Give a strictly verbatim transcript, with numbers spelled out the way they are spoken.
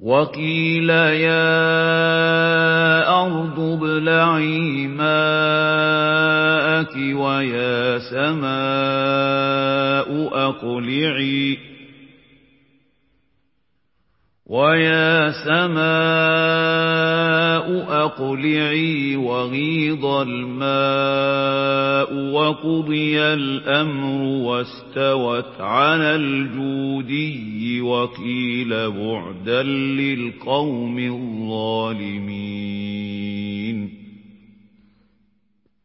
وَقِيلَ يَا أَرْضُ ابْلَعِي مَاءَكِ وَيَا سَمَاءُ أَقْلِعِي وَيَا سَمَاءُ أَقْلِعِي وَغِيضَ الْمَاءُ وَقُضِيَ الْأَمْرُ وَاسْتَوَتْ عَلَى الْجُودِيِّ وَقِيلَ بُعْدًا لِلْقَوْمِ الظَّالِمِينَ